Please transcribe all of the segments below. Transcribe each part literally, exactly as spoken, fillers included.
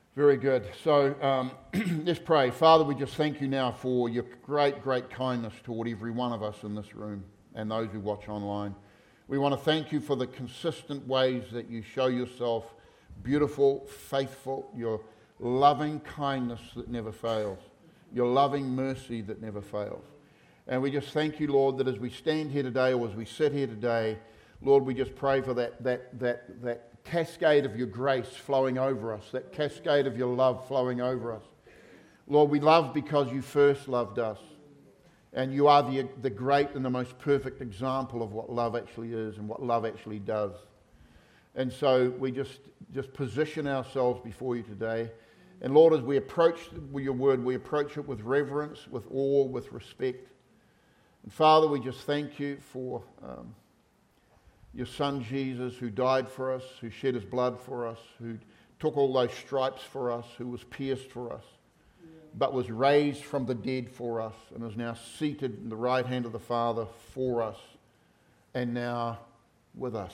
Very good. So um, let's pray. Father, we just thank you now for your great, great kindness toward every one of us in this room and those who watch online. We want to thank you for the consistent ways that you show yourself beautiful, faithful, your loving kindness that never fails, your loving mercy that never fails. And we just thank you, Lord, that as we stand here today or as we sit here today, Lord, we just pray for that that that that cascade of your grace flowing over us, that cascade of your love flowing over us. Lord, we love because you first loved us. And you are the, the great and the most perfect example of what love actually is and what love actually does. And so we just, just position ourselves before you today. And Lord, as we approach your word, we approach it with reverence, with awe, with respect. And Father, we just thank you for um, your Son Jesus, who died for us, who shed his blood for us, who took all those stripes for us, who was pierced for us, but was raised from the dead for us and is now seated in the right hand of the Father for us and now with us,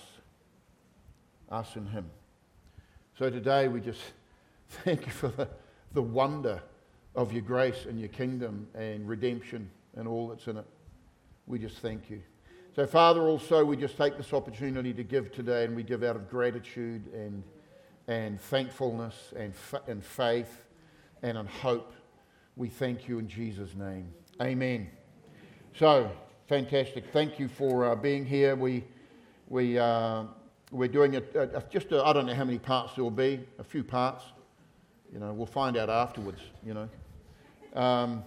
us and him. So today we just thank you for the, the wonder of your grace and your kingdom and redemption and all that's in it. We just thank you. So Father, also we just take this opportunity to give today, and we give out of gratitude and and thankfulness and fa- and faith and in hope. We thank you in Jesus' name. Amen. So, fantastic. Thank you for uh, being here. We, we, uh, we're doing a, a, just, a, I don't know how many parts there will be, a few parts. You know, we'll find out afterwards, you know. Um,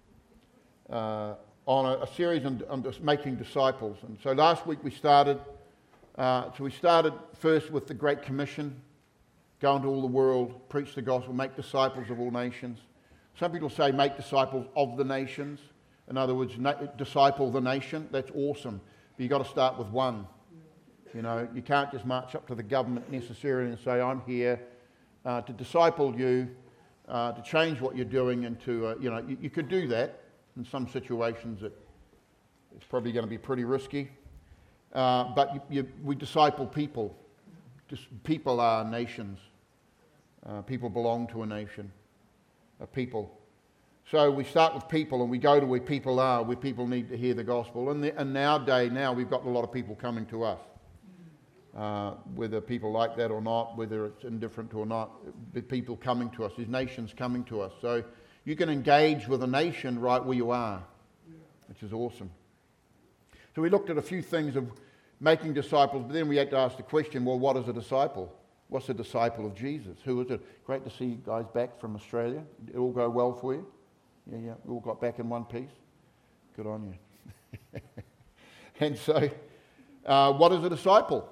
uh, on a, a series on, on just making disciples. And so last week we started, uh, so we started first with the Great Commission, go into all the world, preach the gospel, make disciples of all nations. Some people say make disciples of the nations. In other words, na- disciple the nation. That's awesome. But you've got to start with one. You know, you can't just march up to the government necessarily and say, I'm here uh, to disciple you, uh, to change what you're doing and to, uh, you know, you, you could do that. In some situations it, it's probably going to be pretty risky. Uh, but you, you, we disciple people. Just people are nations. Uh, people belong to a nation. A people. So we start with people and we go to where people are, where people need to hear the gospel. And, the, and nowadays, now we've got a lot of people coming to us. Uh, whether people like that or not, whether it's indifferent or not, but people coming to us. There's nations coming to us. So you can engage with a nation right where you are, which is awesome. So we looked at a few things of making disciples, but then we had to ask the question, well, what is a disciple? What's a disciple of Jesus? Who is it? Great to see you guys back from Australia. Did it all go well for you? Yeah, yeah. We all got back in one piece. Good on you. And so, uh, what is a disciple?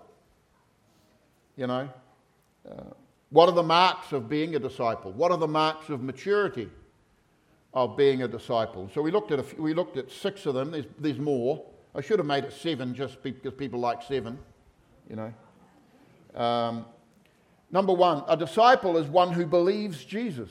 You know, uh, what are the marks of being a disciple? What are the marks of maturity of being a disciple? So we looked at a few, we looked at six of them. There's, there's more. I should have made it seven just because people like seven. You know. Um, Number one, a disciple is one who believes Jesus.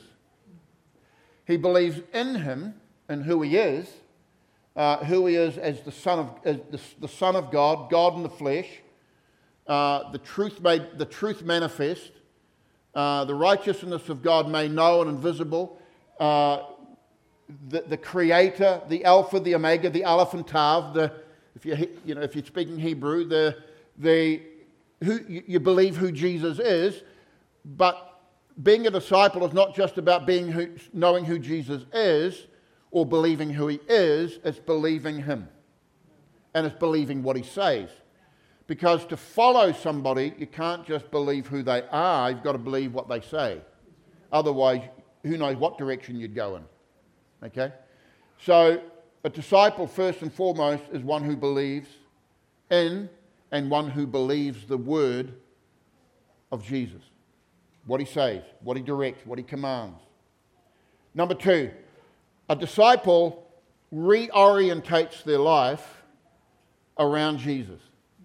He believes in him and who he is, uh, who he is as the Son of as the, the Son of God, God in the flesh, uh, the truth made, the truth manifest, uh, the righteousness of God made known and visible, uh, the, the Creator, the Alpha, the Omega, the Aleph and Tav. The if you you know if you're speaking Hebrew, the the who you believe who Jesus is. But being a disciple is not just about being who, knowing who Jesus is or believing who he is, it's believing him. And it's believing what he says. Because to follow somebody, you can't just believe who they are, you've got to believe what they say. Otherwise, who knows what direction you'd go in. Okay? So, a disciple, first and foremost, is one who believes in and one who believes the word of Jesus. What he says, what he directs, what he commands. Number two, a disciple reorientates their life around Jesus.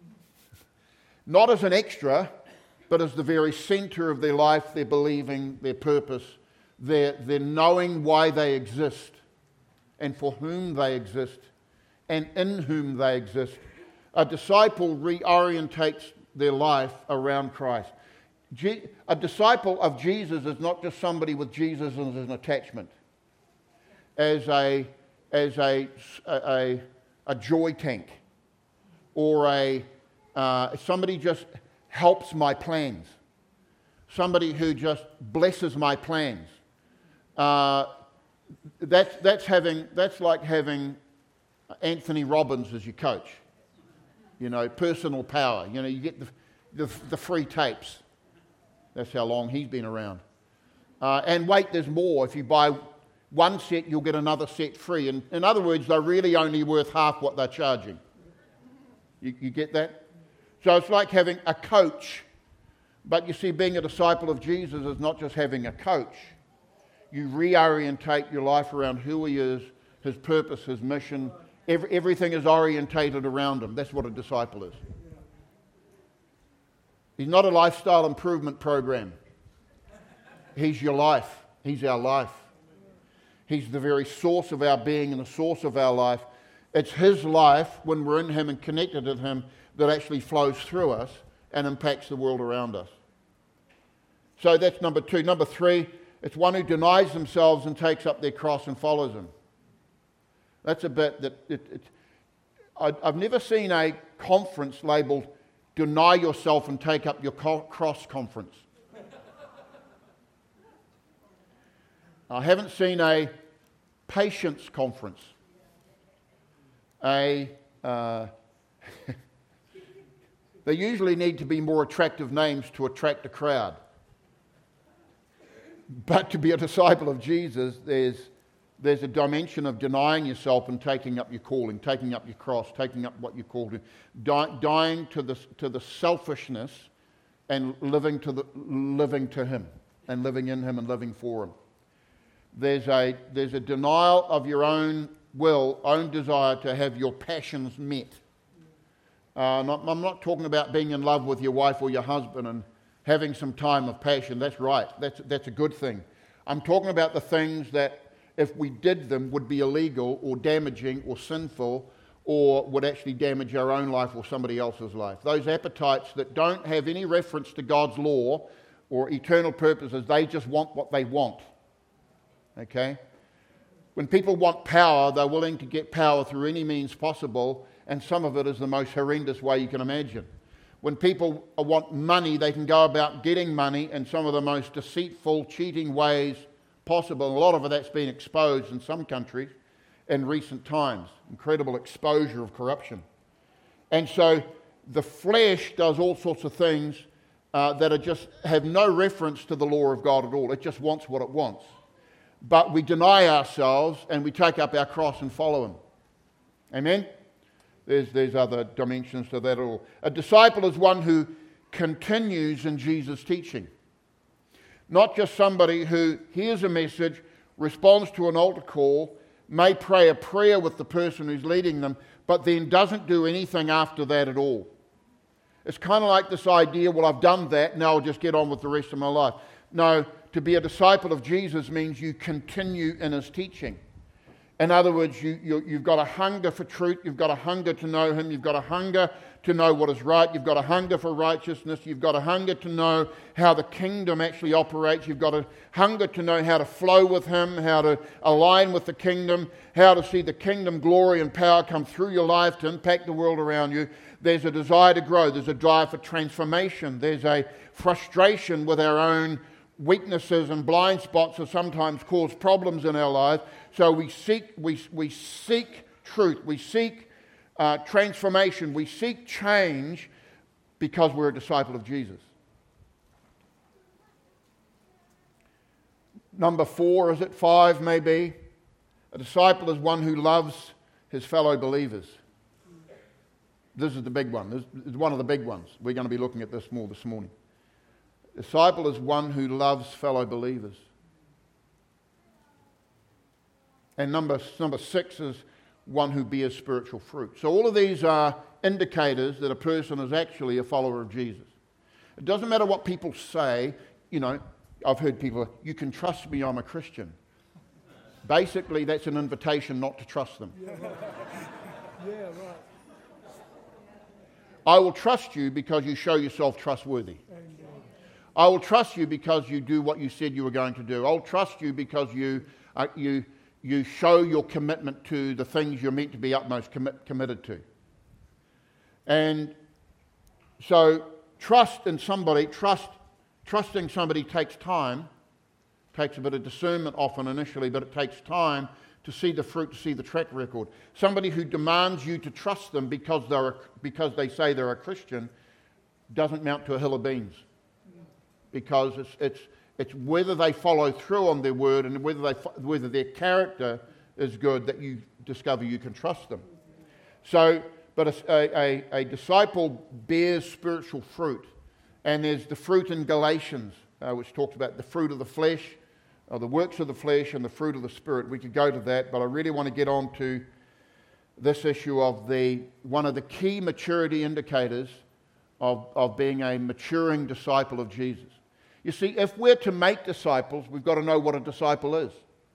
Not as an extra, but as the very center of their life, their believing, their purpose, their, their knowing why they exist and for whom they exist and in whom they exist. A disciple reorientates their life around Christ. Je- a disciple of Jesus is not just somebody with Jesus as an attachment, as a as a a, a joy tank, or a uh, somebody just helps my plans, somebody who just blesses my plans. Uh, that's that's having that's like having Anthony Robbins as your coach. You know, personal power. You know, you get the the, the free tapes. That's how long he's been around. Uh, and wait, there's more. If you buy one set, you'll get another set free. And in other words, they're really only worth half what they're charging. You, you get that? So it's like having a coach. But you see, being a disciple of Jesus is not just having a coach. You reorientate your life around who he is, his purpose, his mission. Every, everything is orientated around him. That's what a disciple is. He's not a lifestyle improvement program. He's your life. He's our life. He's the very source of our being and the source of our life. It's his life, when we're in him and connected to him, that actually flows through us and impacts the world around us. So that's number two. Number three, it's one who denies themselves and takes up their cross and follows him. That's a bit that... It, it, I, I've never seen a conference labelled "Deny Yourself and Take Up Your Cross" conference. I haven't seen a patience conference. A uh, they usually need to be more attractive names to attract a crowd. But to be a disciple of Jesus, there's there's a dimension of denying yourself and taking up your calling, taking up your cross, taking up what you're called to, die, dying to the to the selfishness and living to the living to him and living in him and living for him. There's a there's a denial of your own will, own desire to have your passions met. Uh, not, I'm not talking about being in love with your wife or your husband and having some time of passion. That's right. That's that's a good thing. I'm talking about the things that, if we did them, would be illegal or damaging or sinful, or would actually damage our own life or somebody else's life. Those appetites that don't have any reference to God's law or eternal purposes, they just want what they want. Okay? When people want power, they're willing to get power through any means possible, and some of it is the most horrendous way you can imagine. When people want money, they can go about getting money in some of the most deceitful, cheating ways possible. A lot of that's been exposed in some countries in recent times. Incredible exposure of corruption. And so the flesh does all sorts of things uh, that are just have no reference to the law of God at all. It just wants what it wants. But we deny ourselves and we take up our cross and follow him. Amen? There's, there's other dimensions to that all. A disciple is one who continues in Jesus' teaching. Not just somebody who hears a message, responds to an altar call, may pray a prayer with the person who's leading them, but then doesn't do anything after that at all. It's kind of like this idea, well, I've done that, now I'll just get on with the rest of my life. No, to be a disciple of Jesus means you continue in his teaching. In other words, you, you, you've got a hunger for truth, you've got a hunger to know him, you've got a hunger to know what is right, you've got a hunger for righteousness, you've got a hunger to know how the kingdom actually operates, you've got a hunger to know how to flow with him, how to align with the kingdom, how to see the kingdom glory and power come through your life to impact the world around you. There's a desire to grow, there's a drive for transformation, there's a frustration with our own weaknesses and blind spots that sometimes cause problems in our lives. So we seek, we, we seek truth, we seek uh, transformation, we seek change because we're a disciple of Jesus. Number four, is it five maybe? A disciple is one who loves his fellow believers. This is the big one. This is one of the big ones. We're going to be looking at this more this morning. Disciple is one who loves fellow believers. And number, number six is one who bears spiritual fruit. So all of these are indicators that a person is actually a follower of Jesus. It doesn't matter what people say. You know, I've heard people, you can trust me, I'm a Christian. Basically, that's an invitation not to trust them. Yeah, right. Yeah, right. I will trust you because you show yourself trustworthy. Amen. I will trust you because you do what you said you were going to do. I'll trust you because you uh, you you show your commitment to the things you're meant to be utmost commit, committed to. And so trust in somebody, trust trusting somebody takes time, takes a bit of discernment often initially, but it takes time to see the fruit, to see the track record. Somebody who demands you to trust them because they're a, because they say they're a Christian doesn't mount to a hill of beans. Because it's it's it's whether they follow through on their word and whether they whether their character is good that you discover you can trust them. So, but a, a, a disciple bears spiritual fruit, and there's the fruit in Galatians, uh, which talks about the fruit of the flesh, or the works of the flesh, and the fruit of the Spirit. We could go to that, but I really want to get on to this issue of the one of the key maturity indicators of, of being a maturing disciple of Jesus. You see, if we're to make disciples, we've got to know what a disciple is.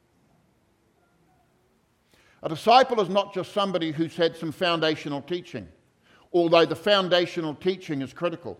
A disciple is not just somebody who's had some foundational teaching, although the foundational teaching is critical.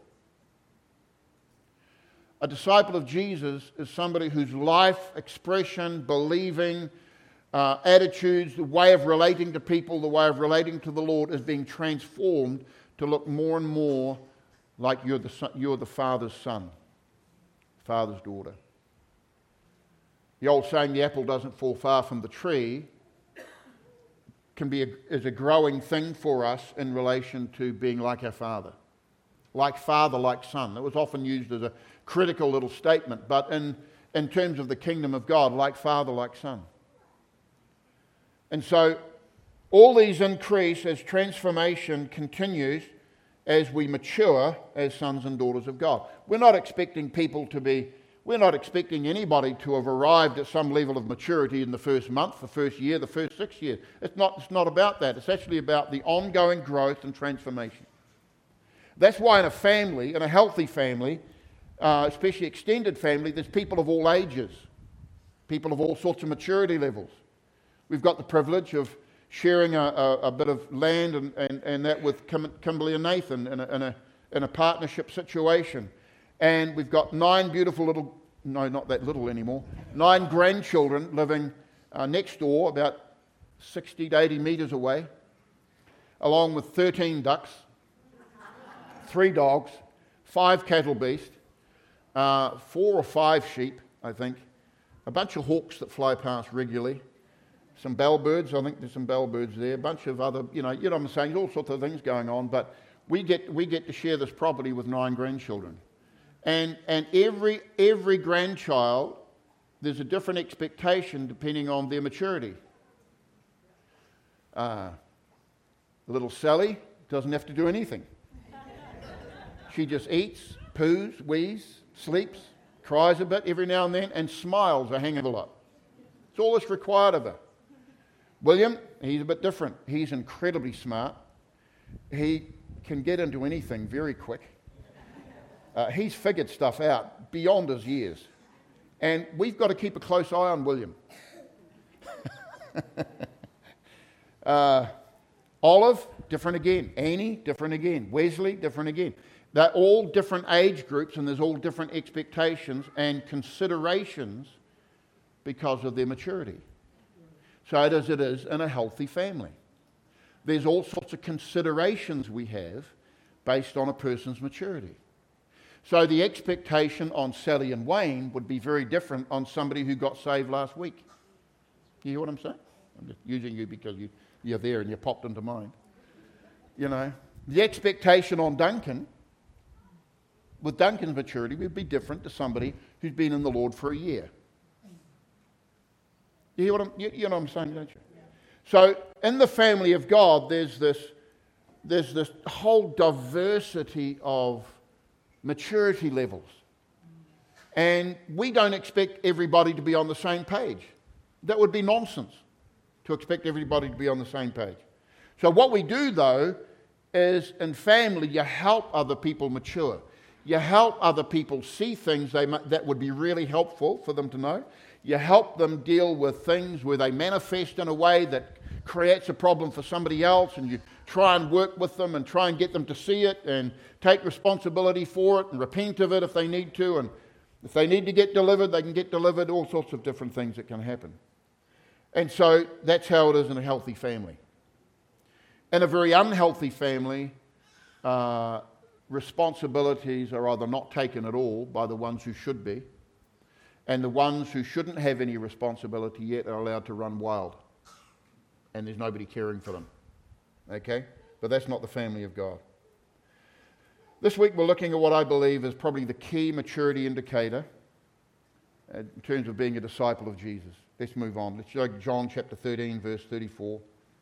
A disciple of Jesus is somebody whose life, expression, believing, uh, attitudes, the way of relating to people, the way of relating to the Lord is being transformed to look more and more like you're the, son, you're the Father's son. Father's daughter. The old saying, the apple doesn't fall far from the tree, can be a, is a growing thing for us in relation to being like our Father. Like Father, like Son. It was often used as a critical little statement, but in, in terms of the kingdom of God, like Father, like Son. And so all these increase as transformation continues as we mature as sons and daughters of God. We're not expecting people to be, we're not expecting anybody to have arrived at some level of maturity in the first month, the first year, the first six years. It's not, it's not about that. It's actually about the ongoing growth and transformation. That's why in a family, in a healthy family, uh, especially extended family, there's people of all ages, people of all sorts of maturity levels. We've got the privilege of sharing a, a, a bit of land and, and, and that with Kim, Kimberly and Nathan in a, in, a, in a partnership situation. And we've got nine beautiful little, no, not that little anymore, nine grandchildren living uh, next door, about sixty to eighty metres away, along with thirteen ducks, three dogs, five cattle beasts, uh, four or five sheep, I think, a bunch of hawks that fly past regularly, some bellbirds, I think there's some bellbirds there, a bunch of other, you know, you know what I'm saying, all sorts of things going on, but we get we get to share this property with nine grandchildren. And and every every grandchild, there's a different expectation depending on their maturity. Uh, little Sally doesn't have to do anything. She just eats, poos, wheezes, sleeps, cries a bit every now and then, and smiles a hang of a lot. It's all that's required of her. William, he's a bit different. He's incredibly smart. He can get into anything very quick. Uh, he's figured stuff out beyond his years. And we've got to keep a close eye on William. uh, Olive, different again. Annie, different again. Wesley, different again. They're all different age groups, and there's all different expectations and considerations because of their maturity. So it is, it is in a healthy family. There's all sorts of considerations we have based on a person's maturity. So the expectation on Sally and Wayne would be very different on somebody who got saved last week. You hear what I'm saying? I'm just using you because you, you're there and you popped into mind. You know, the expectation on Duncan, with Duncan's maturity, would be different to somebody who's been in the Lord for a year. You hear what I'm, you, you know what I'm saying, don't you? So in the family of God, there's this, there's this whole diversity of maturity levels. And we don't expect everybody to be on the same page. That would be nonsense to expect everybody to be on the same page. So what we do, though, is in family, you help other people mature. You help other people see things they, that would be really helpful for them to know. You help them deal with things where they manifest in a way that creates a problem for somebody else, and you try and work with them and try and get them to see it and take responsibility for it and repent of it if they need to. And if they need to get delivered, they can get delivered, all sorts of different things that can happen. And so that's how it is in a healthy family. In a very unhealthy family, uh, responsibilities are either not taken at all by the ones who should be, and the ones who shouldn't have any responsibility yet are allowed to run wild, and there's nobody caring for them. Okay? But that's not the family of God. This week we're looking at what I believe is probably the key maturity indicator in terms of being a disciple of Jesus. Let's move on. Let's go to John chapter thirteen, verse thirty-four.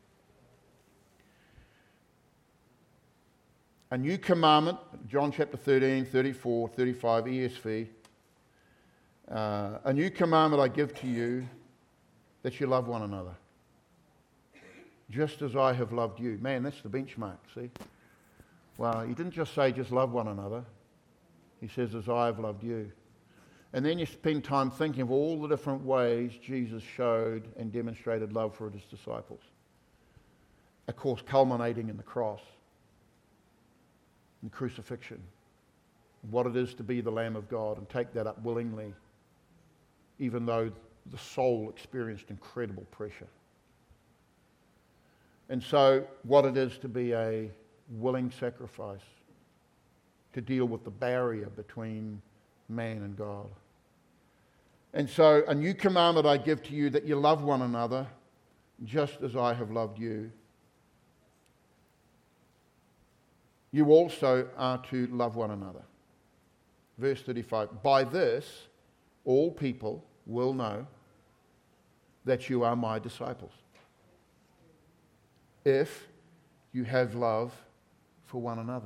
A new commandment, John chapter thirteen, thirty-four, thirty-five, E S V. Uh, a new commandment I give to you, that you love one another, just as I have loved you. Man, that's the benchmark, see? Well, he didn't just say just love one another. He says, as I have loved you. And then you spend time thinking of all the different ways Jesus showed and demonstrated love for his disciples. Of course, culminating in the cross, in the crucifixion, what it is to be the Lamb of God and take that up willingly, even though the soul experienced incredible pressure. And so what it is to be a willing sacrifice to deal with the barrier between man and God. And so a new commandment I give to you, that you love one another just as I have loved you. You also are to love one another. Verse thirty-five, by this all people will know that you are my disciples, if you have love for one another.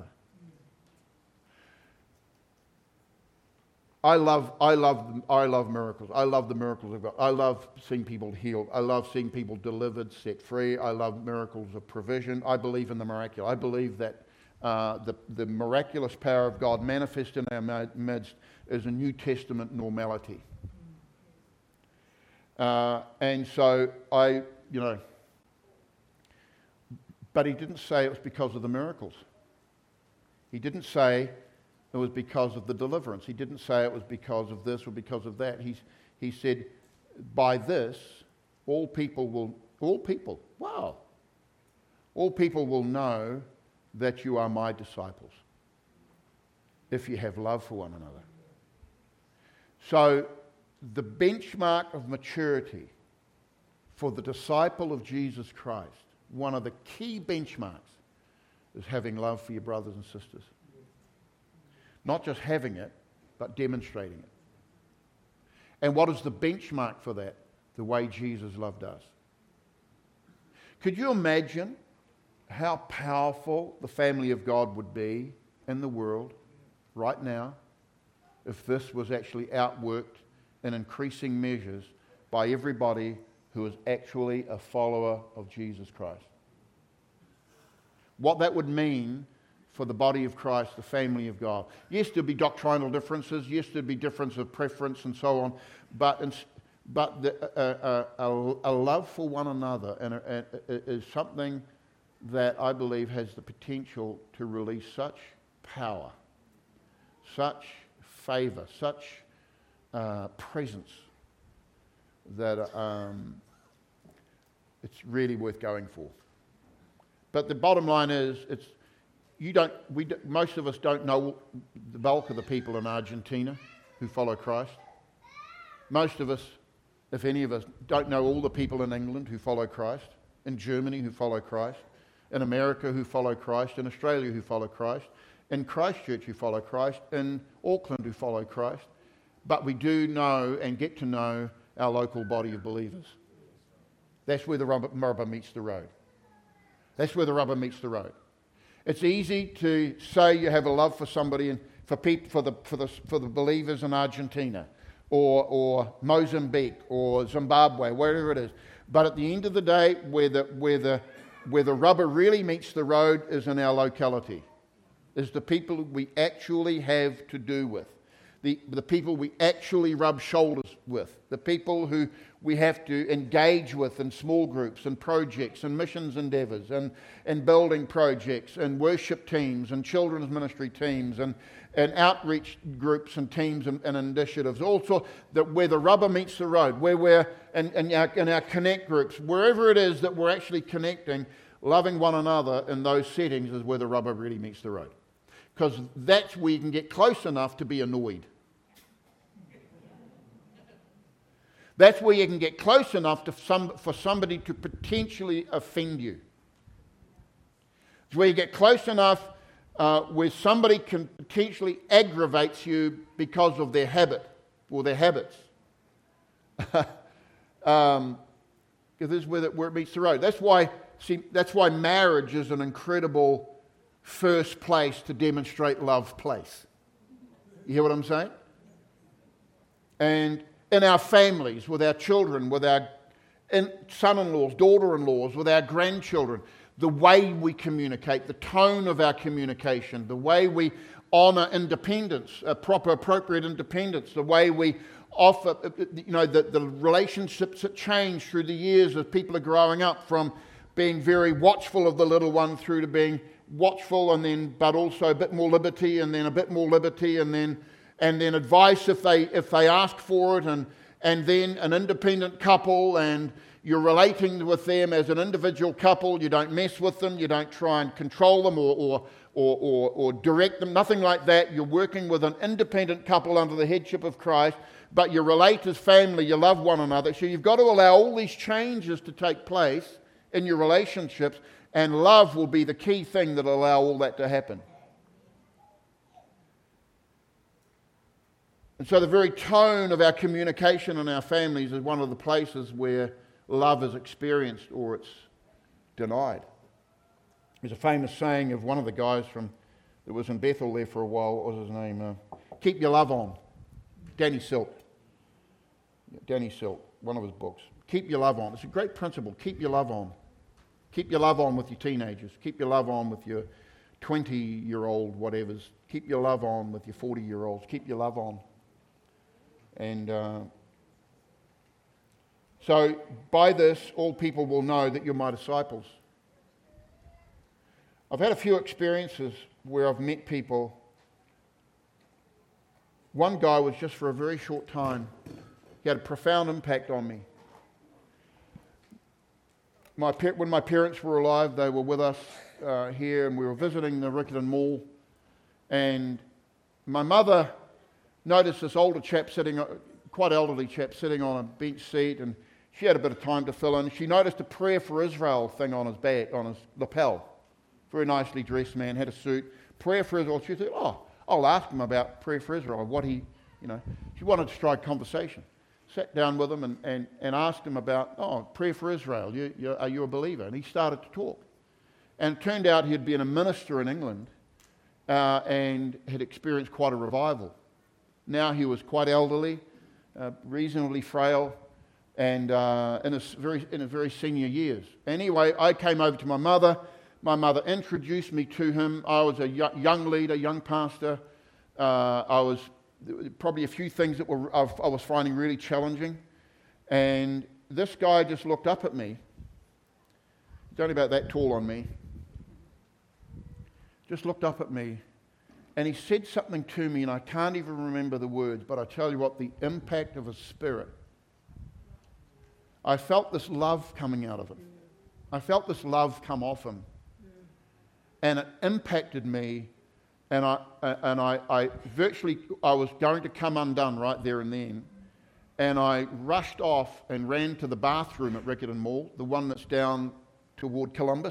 I love, I love, I love miracles. I love the miracles of God. I love seeing people healed. I love seeing people delivered, set free. I love miracles of provision. I believe in the miraculous. I believe that uh, the, the miraculous power of God manifest in our midst is a New Testament normality. Uh, and so I, you know, but he didn't say it was because of the miracles. He didn't say it was because of the deliverance. He didn't say it was because of this or because of that. He, he said, by this, all people will, all people, wow, all people will know that you are my disciples, if you have love for one another. So the benchmark of maturity for the disciple of Jesus Christ, one of the key benchmarks, is having love for your brothers and sisters. Not just having it, but demonstrating it. And what is the benchmark for that? The way Jesus loved us. Could you imagine how powerful the family of God would be in the world right now if this was actually outworked in increasing measures by everybody who is actually a follower of Jesus Christ? What that would mean for the body of Christ, the family of God. Yes, there'd be doctrinal differences. Yes, there'd be difference of preference and so on. But but the, uh, uh, a, a love for one another and a, a, is something that I believe has the potential to release such power, such favor, such uh, presence that um, it's really worth going for. But the bottom line is, it's You don't, we, do, most of us don't know the bulk of the people in Argentina who follow Christ. Most of us, if any of us, don't know all the people in England who follow Christ, in Germany who follow Christ, in America who follow Christ, in Australia who follow Christ, in Christchurch who follow Christ, in Auckland who follow Christ. But we do know and get to know our local body of believers. That's where the rubber, rubber meets the road. That's where the rubber meets the road. It's easy to say you have a love for somebody and for people, for the for the for the believers in Argentina, or or Mozambique, or Zimbabwe, wherever it is. But at the end of the day, where the where the where the rubber really meets the road is in our locality, is the people we actually have to do with. the, the people we actually rub shoulders with, the people who we have to engage with in small groups and projects and missions endeavours and, and building projects and worship teams and children's ministry teams and, and outreach groups and teams and, and initiatives. Also, that where the rubber meets the road, where we're in, in, our, in our connect groups, wherever it is that we're actually connecting, loving one another in those settings is where the rubber really meets the road. Because that's where you can get close enough to be annoyed. That's where you can get close enough to some, for somebody to potentially offend you. It's where you get close enough uh, where somebody can potentially aggravates you because of their habit or their habits. um, because this is where, the, where it meets the road. That's why, see, that's why marriage is an incredible first place to demonstrate love place. You hear what I'm saying? And in our families, with our children, with our son-in-laws, daughter-in-laws, with our grandchildren, the way we communicate, the tone of our communication, the way we honour independence, uh, proper, appropriate independence, the way we offer, you know, the, the relationships that change through the years as people are growing up, from being very watchful of the little one through to being watchful and then, but also a bit more liberty and then a bit more liberty and then and then advice if they if they ask for it, and and then an independent couple, and you're relating with them as an individual couple. You don't mess with them, you don't try and control them or or or, or, or direct them, nothing like that. You're working with an independent couple under the headship of Christ, but you relate as family, you love one another. So you've got to allow all these changes to take place in your relationships, and love will be the key thing that will allow all that to happen. And so the very tone of our communication in our families is one of the places where love is experienced or it's denied. There's a famous saying of one of the guys from that was in Bethel there for a while. What was his name? Uh, Keep your love on. Danny Silk. Danny Silk, one of his books. Keep your love on. It's a great principle. Keep your love on. Keep your love on with your teenagers. Keep your love on with your twenty-year-old whatevers. Keep your love on with your forty-year-olds. Keep your love on. And uh, so by this, all people will know that you're my disciples. I've had a few experiences where I've met people. One guy was just for a very short time. He had a profound impact on me. My, when my parents were alive, they were with us uh, here, and we were visiting the Riccarton Mall. And my mother noticed this older chap sitting, quite elderly chap, sitting on a bench seat, and she had a bit of time to fill in. She noticed a Prayer for Israel thing on his back, on his lapel. Very nicely dressed man, had a suit. Prayer for Israel. She said, "Oh, I'll ask him about Prayer for Israel." What he, you know, she wanted to strike conversation. Sat down with him and, and, and asked him about, "Oh, Prayer for Israel. You, you, are you a believer?" And he started to talk. And it turned out he'd been a minister in England uh, and had experienced quite a revival. Now he was quite elderly, uh, reasonably frail, and uh, in, his very, in his very senior years. Anyway, I came over to my mother. My mother introduced me to him. I was a young leader, young pastor. Uh, I was probably a few things that were I was finding really challenging. And this guy just looked up at me. He's only about that tall on me. Just looked up at me. And he said something to me, and I can't even remember the words, but I tell you what, the impact of his spirit. I felt this love coming out of him. I felt this love come off him. And it impacted me, and I and I, I virtually, I was going to come undone right there and then. And I rushed off and ran to the bathroom at Riccarton Mall, the one that's down toward Columbus.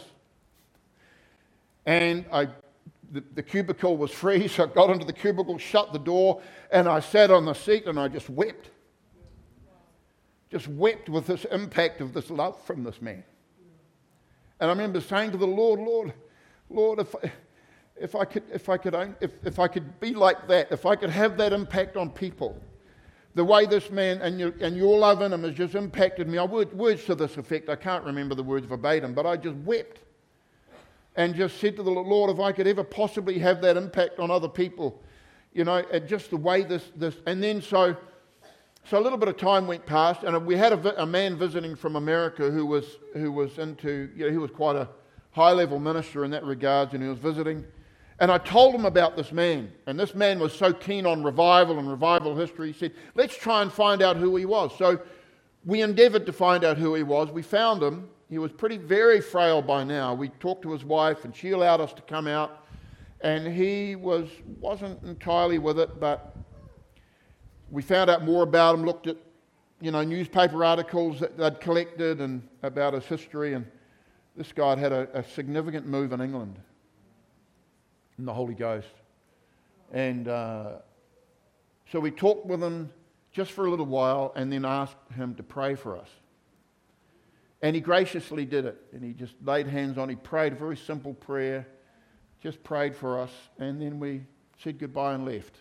And I The, the cubicle was free, so I got into the cubicle, shut the door, and I sat on the seat and I just wept. Just wept with this impact of this love from this man. And I remember saying to the Lord, Lord, Lord, if I, if I could, if I could, if, if I could be like that, if I could have that impact on people, the way this man and your, and your love in him has just impacted me. I word, words to this effect, I can't remember the words verbatim, but I just wept. And just said to the Lord, if I could ever possibly have that impact on other people, You know, and just the way this, this and then so, so a little bit of time went past, and we had a, vi- a man visiting from America who was, who was into, you know, he was quite a high-level minister in that regards, and he was visiting. And I told him about this man, and this man was so keen on revival and revival history. He said, let's try and find out who he was. So we endeavoured to find out who he was. We found him. He was pretty, very frail by now. We talked to his wife, and she allowed us to come out. And he was, wasn't entirely with it, but we found out more about him, looked at, you know, newspaper articles that they'd collected and about his history. And this guy had had a, a significant move in England in the Holy Ghost. And uh, so we talked with him just for a little while and then asked him to pray for us. And he graciously did it. And he just laid hands on, he prayed a very simple prayer, just prayed for us, and then we said goodbye and left.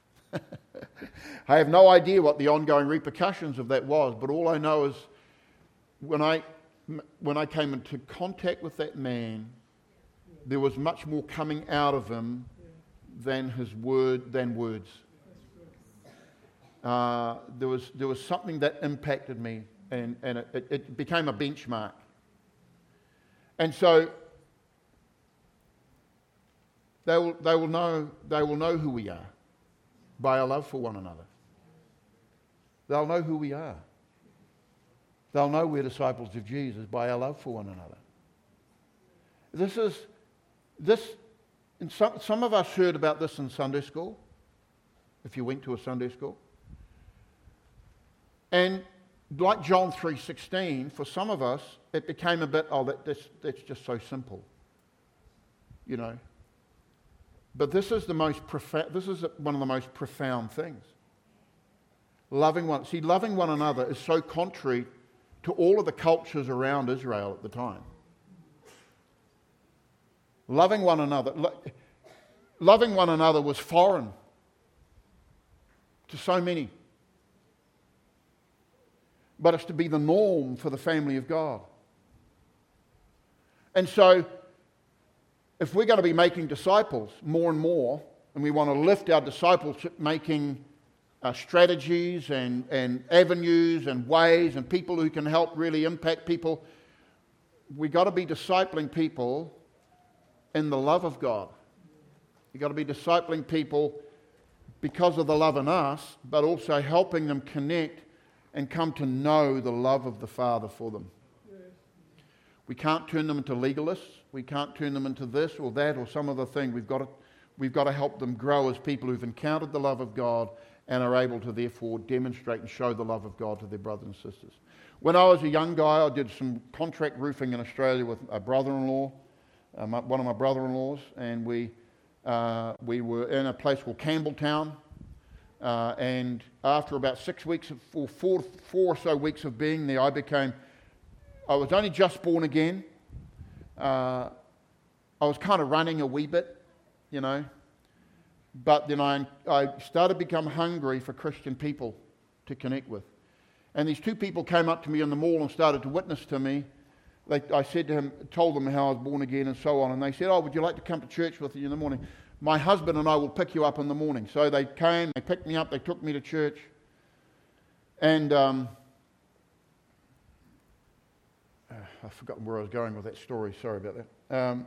I have no idea what the ongoing repercussions of that was, but all I know is when I, when I came into contact with that man, there was much more coming out of him than his word, than words. Uh, there was there was something that impacted me, and, and it, it became a benchmark. And so they will they will know they will know who we are by our love for one another. They'll know who we are. They'll know we're disciples of Jesus by our love for one another. This is this. And some some of us heard about this in Sunday school, if you went to a Sunday school. And like John three sixteen, for some of us, it became a bit, oh, that, that's, that's just so simple, you know. But this is the most profound. This is one of the most profound things. Loving one. See, loving one another is so contrary to all of the cultures around Israel at the time. Loving one another, lo- loving one another was foreign to so many. But it's to be the norm for the family of God. And so, if we're going to be making disciples more and more, and we want to lift our discipleship making uh, strategies and, and avenues and ways and people who can help really impact people, we've got to be discipling people in the love of God. You've got to be discipling people because of the love in us, but also helping them connect and come to know the love of the Father for them. We can't turn them into legalists. We can't turn them into this or that or some other thing. We've got to, we've got to help them grow as people who've encountered the love of God and are able to therefore demonstrate and show the love of God to their brothers and sisters. When I was a young guy, I did some contract roofing in Australia with a brother-in-law, uh, my, one of my brother-in-laws, and we uh, we were in a place called Campbelltown. Uh, and after about six weeks, of, or four, four or so weeks of being there, I became, I was only just born again. Uh, I was kind of running a wee bit, you know. But then I, I started to become hungry for Christian people to connect with. And these two people came up to me in the mall and started to witness to me. They, I said to him, told them how I was born again and so on. And they said, oh, would you like to come to church with you in the morning? My husband and I will pick you up in the morning. So they came, they picked me up, they took me to church. And um, uh, I've forgotten where I was going with that story. Sorry about that. Um,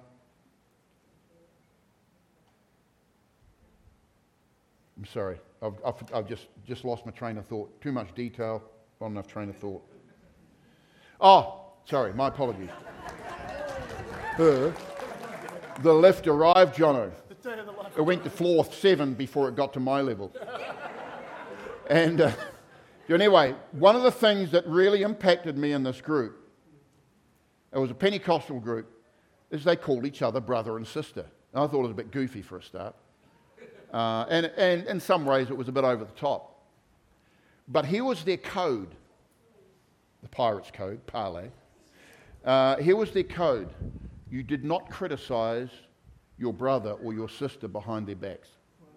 I'm sorry. I've, I've, I've just, just lost my train of thought. Too much detail, not enough train of thought. Oh, sorry. My apologies. uh, the lift arrived, Jono. It went to floor seven before it got to my level. And uh, anyway, one of the things that really impacted me in this group, it was a Pentecostal group, is they called each other brother and sister. And I thought it was a bit goofy for a start. Uh, and, and in some ways it was a bit over the top. But here was their code, the pirate's code, parlay. Uh, here was their code. You did not criticize your brother or your sister behind their backs.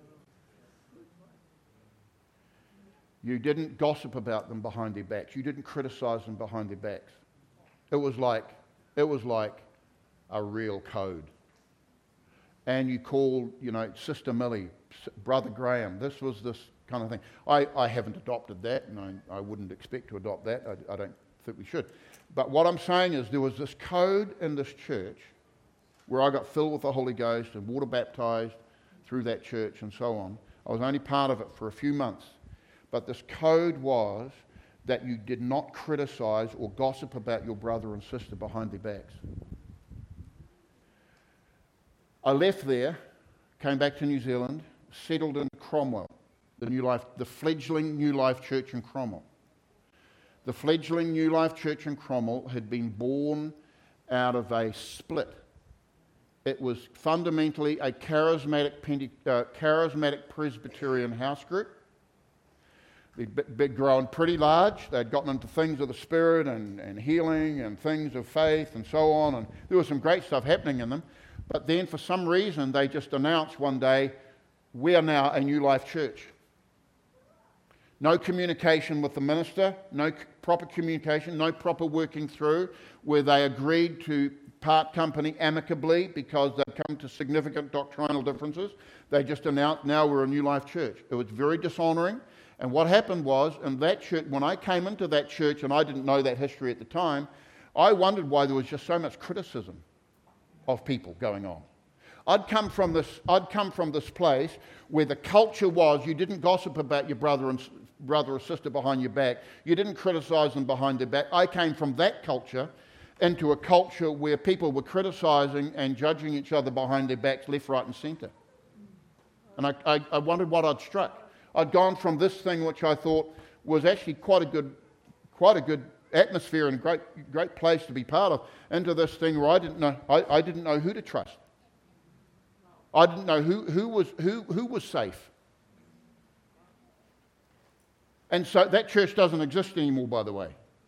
You didn't gossip about them behind their backs. You didn't criticize them behind their backs. It was like, it was like a real code. and you called, you know, Sister Millie, Brother Graham. This was this kind of thing. I, I haven't adopted that, and I, I wouldn't expect to adopt that. I, I don't think we should. But what I'm saying is there was this code in this church where I got filled with the Holy Ghost and water baptized through that church and so on. I was only part of it for a few months. But this code was that you did not criticize or gossip about your brother and sister behind their backs. I left there, came back to New Zealand, settled in Cromwell, the New Life, the fledgling New Life Church in Cromwell. The fledgling New Life Church in Cromwell had been born out of a split. It was fundamentally a charismatic, Pente- uh, charismatic Presbyterian house group. They'd been grown pretty large. They'd gotten into things of the Spirit and, and healing and things of faith and so on. And there was some great stuff happening in them. But then for some reason, they just announced one day, we are now a New Life Church. No communication with the minister, no c- proper communication, no proper working through, where they agreed to part company amicably because they'd come to significant doctrinal differences. They just announced, now we're a New Life Church. It was very dishonouring. And what happened was, in that church, when I came into that church, and I didn't know that history at the time, I wondered why there was just so much criticism of people going on. I'd come from this, I'd come from this place where the culture was you didn't gossip about your brother and brother or sister behind your back. You didn't criticize them behind their back. I came from that culture into a culture where people were criticizing and judging each other behind their backs, left, right, and center. And I, I, I wondered what I'd struck. I'd gone from this thing which I thought was actually quite a good, quite a good atmosphere and a great, great place to be part of, into this thing where I didn't know, I, I didn't know who to trust. I didn't know who, who was who who was safe. And so that church doesn't exist anymore, by the way.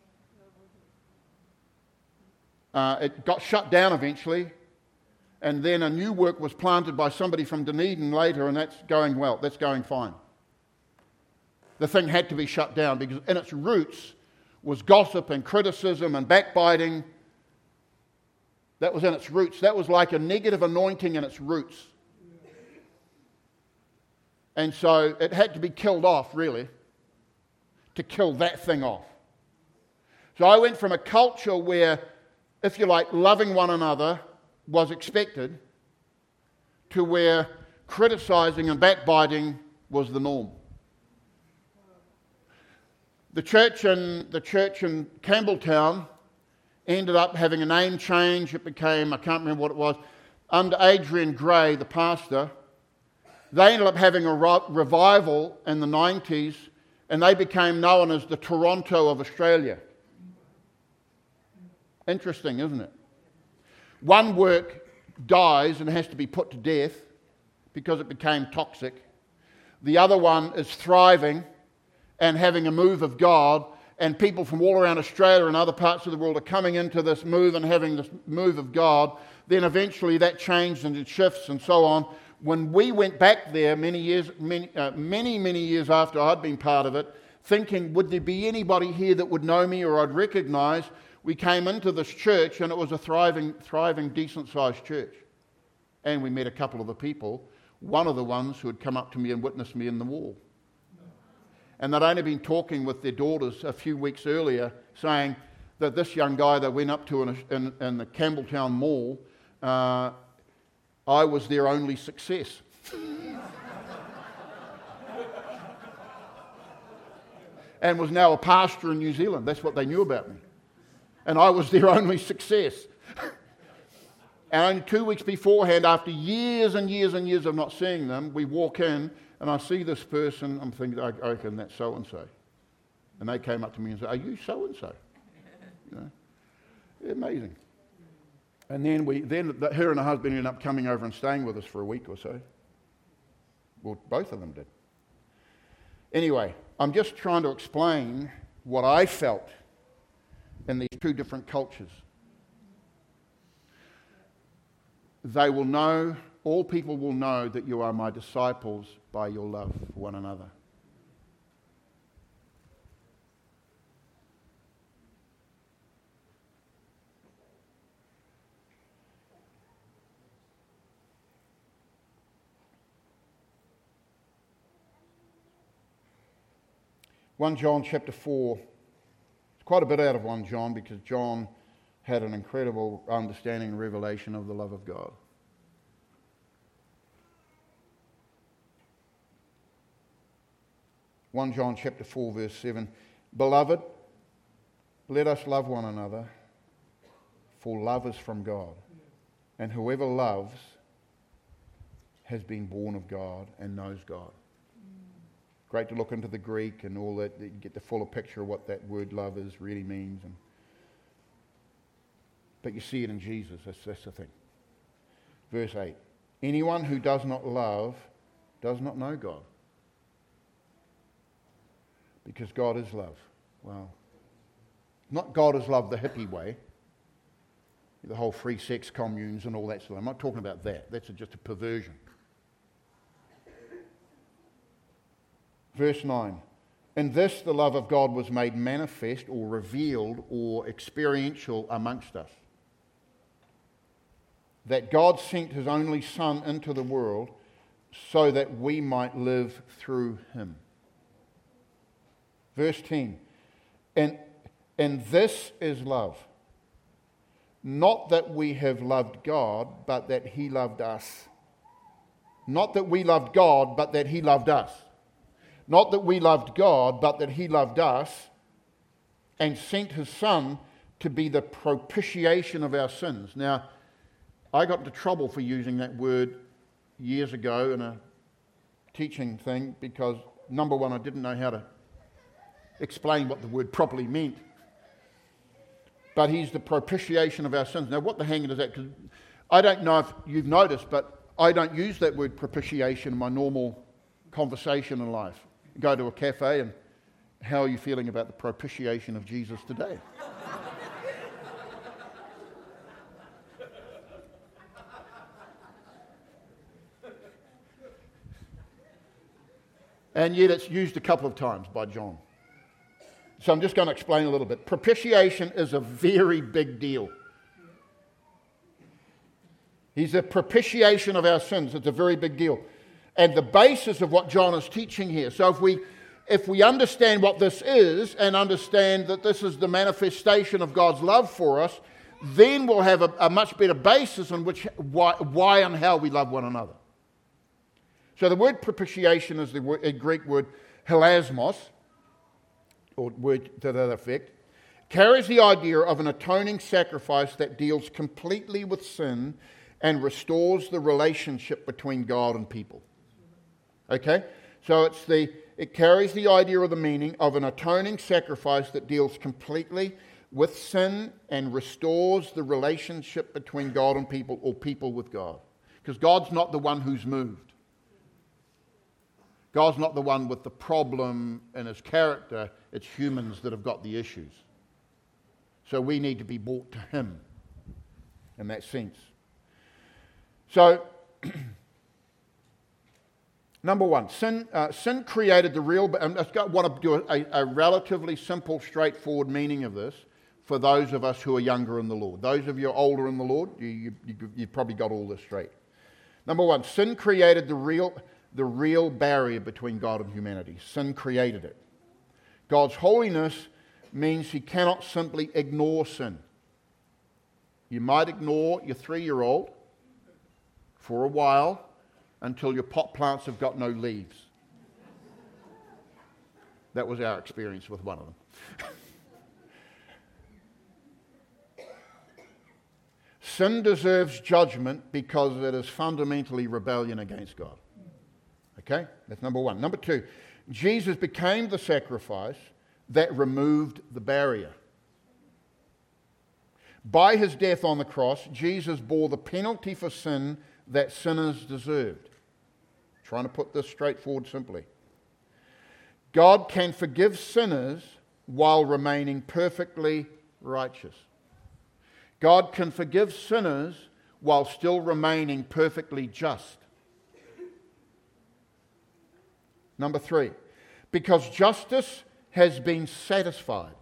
Uh, it got shut down eventually, and then a new work was planted by somebody from Dunedin later, and that's going well, that's going fine. The thing had to be shut down because in its roots was gossip and criticism and backbiting. That was in its roots. That was like a negative anointing in its roots. And so it had to be killed off, really, to kill that thing off. So I went from a culture where, if you like, loving one another was expected to where criticizing and backbiting was the norm. The church in, the church in Campbelltown ended up having a name change. It became, I can't remember what it was, under Adrian Gray, the pastor. They ended up having a revival in the nineties, and they became known as the Toronto of Australia. Interesting, isn't it? One work dies and has to be put to death because it became toxic. The other one is thriving and having a move of God, and people from all around Australia and other parts of the world are coming into this move and having this move of God. Then eventually that changed and it shifts and so on. When we went back there many years, many, uh, many, many years after I'd been part of it, thinking, would there be anybody here that would know me or I'd recognize? We came into this church and it was a thriving, thriving, decent-sized church. And we met a couple of the people, one of the ones who had come up to me and witnessed me in the wall. And they'd only been talking with their daughters a few weeks earlier, saying that this young guy they went up to in, a, in, in the Campbelltown Mall, uh, I was their only success. And was now a pastor in New Zealand. That's what they knew about me. And I was their only success. And only two weeks beforehand, after years and years and years of not seeing them, we walk in and I see this person. I'm thinking, I reckon that's so-and-so. And they came up to me and said, are you so-and-so? You know, amazing. And then we, then her and her husband ended up coming over and staying with us for a week or so. Well, both of them did. Anyway, I'm just trying to explain what I felt in these two different cultures. They will know, all people will know that you are my disciples by your love for one another. First John chapter four. It's quite a bit out of First John because John had an incredible understanding and revelation of the love of God. First John chapter four verse seven. Beloved, let us love one another, for love is from God. And whoever loves has been born of God and knows God. Great to look into the Greek and all that, you get the fuller picture of what that word love is, really means. And, but you see it in Jesus, that's, that's the thing. Verse eight. Anyone who does not love does not know God, because God is love. Wow. Not God is love the hippie way, the whole free sex communes and all that stuff. I'm not talking about that. That's just a perversion. Verse nine. In this the love of God was made manifest or revealed or experiential amongst us, that God sent his only Son into the world so that we might live through him. Verse ten. And, and this is love. Not that we have loved God, but that he loved us. Not that we loved God, but that he loved us. Not that we loved God, but that he loved us and sent his Son to be the propitiation of our sins. Now, I got into trouble for using that word years ago in a teaching thing because, number one, I didn't know how to explain what the word properly meant. But he's the propitiation of our sins. Now, what the hang is that? Because I don't know if you've noticed, but I don't use that word propitiation in my normal conversation in life. Go to a cafe and, how are you feeling about the propitiation of Jesus today? And yet it's used a couple of times by John. So I'm just going to explain a little bit. Propitiation is a very big deal. He's the propitiation of our sins. It's a very big deal. And the basis of what John is teaching here. So if we if we understand what this is and understand that this is the manifestation of God's love for us, then we'll have a, a much better basis on which why, why and how we love one another. So the word propitiation is the word, a Greek word hilasmos, or word to that effect, carries the idea of an atoning sacrifice that deals completely with sin and restores the relationship between God and people. Okay? So it's the it carries the idea or the meaning of an atoning sacrifice that deals completely with sin and restores the relationship between God and people, or people with God. Because God's not the one who's moved. God's not the one with the problem in his character. It's humans that have got the issues. So we need to be brought to him in that sense. So, number one, sin, uh, sin created the real... I want to do a, a relatively simple, straightforward meaning of this for those of us who are younger in the Lord. Those of you who are older in the Lord, you, you, you, you've probably got all this straight. Number one, sin created the real... the real barrier between God and humanity. Sin created it. God's holiness means he cannot simply ignore sin. You might ignore your three-year-old for a while until your pot plants have got no leaves. That was our experience with one of them. Sin deserves judgment because it is fundamentally rebellion against God. Okay, that's number one. Number two, Jesus became the sacrifice that removed the barrier. By his death on the cross, Jesus bore the penalty for sin that sinners deserved. Trying to put this straightforward simply. God can forgive sinners while remaining perfectly righteous. God can forgive sinners while still remaining perfectly just. Number three, because justice has been satisfied.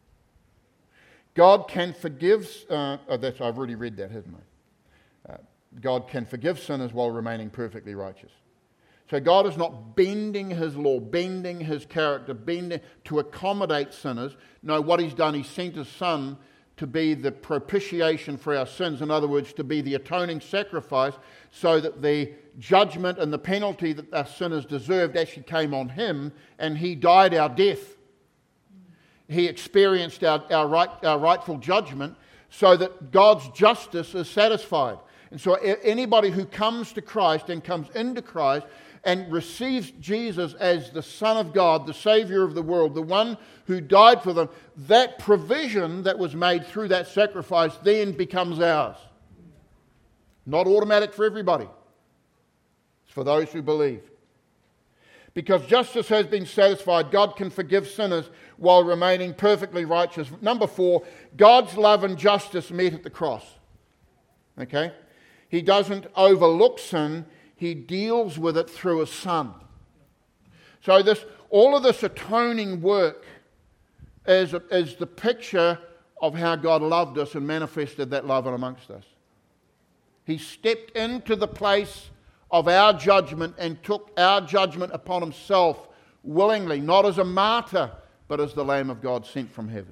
God can forgive, uh, oh, that's, I've already read that, haven't I? Uh, God can forgive sinners while remaining perfectly righteous. So God is not bending his law, bending his character, bending to accommodate sinners. No, what he's done, he sent his Son to be the propitiation for our sins. In other words, to be the atoning sacrifice, so that the judgment and the penalty that our sinners deserved actually came on him, and he died our death. He experienced our, our, right, our rightful judgment, so that God's justice is satisfied. And so anybody who comes to Christ and comes into Christ and receives Jesus as the Son of God, the Savior of the world, the one who died for them, that provision that was made through that sacrifice then becomes ours. Not automatic for everybody. It's for those who believe. Because justice has been satisfied, God can forgive sinners while remaining perfectly righteous. Number four, God's love and justice met at the cross. Okay? He doesn't overlook sin, he deals with it through his Son. So this, all of this atoning work is, is the picture of how God loved us and manifested that love amongst us. He stepped into the place of our judgment and took our judgment upon himself willingly, not as a martyr, but as the Lamb of God sent from heaven.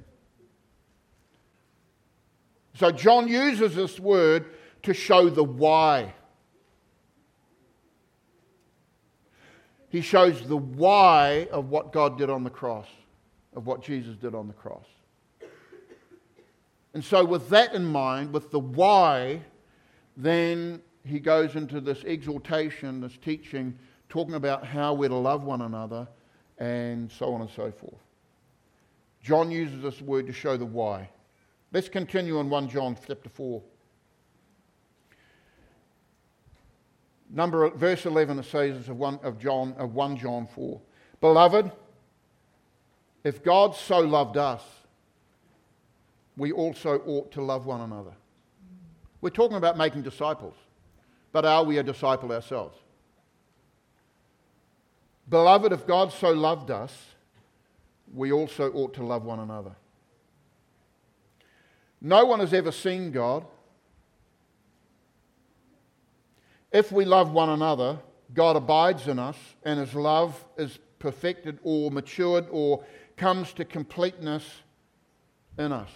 So John uses this word to show the why. He shows the why of what God did on the cross, of what Jesus did on the cross. And so with that in mind, with the why, then he goes into this exhortation, this teaching, talking about how we're to love one another and so on and so forth. John uses this word to show the why. Let's continue in First John chapter four. Number verse eleven, it says of one of John of First John four. Beloved, if God so loved us, we also ought to love one another. We're talking about making disciples, but are we a disciple ourselves? Beloved, if God so loved us, we also ought to love one another. No one has ever seen God. If we love one another, God abides in us, and his love is perfected or matured or comes to completeness in us.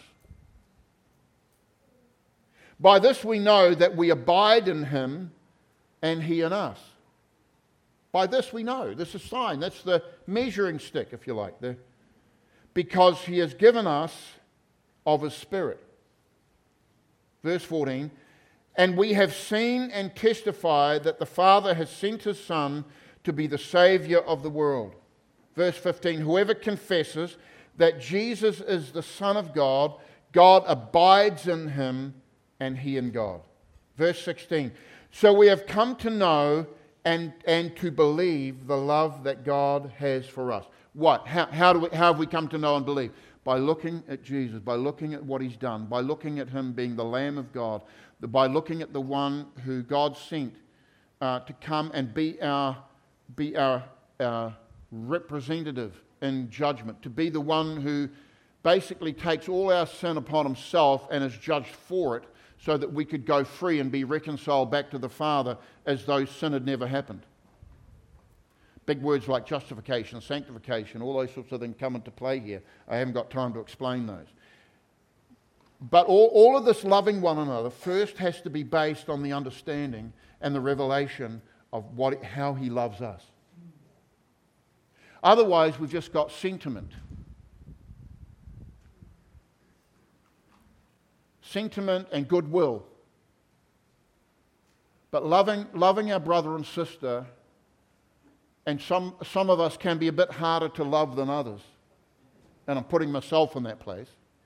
By this we know that we abide in him and he in us. By this we know. This is a sign. That's the measuring stick, if you like. The, because he has given us of his Spirit. Verse fourteen. And we have seen and testified that the Father has sent his Son to be the Saviour of the world. Verse fifteen. Whoever confesses that Jesus is the Son of God, God abides in him and he in God. Verse sixteen. So we have come to know and, and to believe the love that God has for us. What? How, how, do we, how have we come to know and believe? By looking at Jesus, by looking at what he's done, by looking at him being the Lamb of God, by looking at the one who God sent uh, to come and be our, be our, our representative in judgment, to be the one who basically takes all our sin upon himself and is judged for it, so that we could go free and be reconciled back to the Father as though sin had never happened. Big words like justification, sanctification, all those sorts of things come into play here. I haven't got time to explain those. But all, all of this loving one another first has to be based on the understanding and the revelation of what, how he loves us. Otherwise, we've just got sentiment. Sentiment and goodwill. But loving, loving our brother and sister, and some, some of us can be a bit harder to love than others. And I'm putting myself in that place.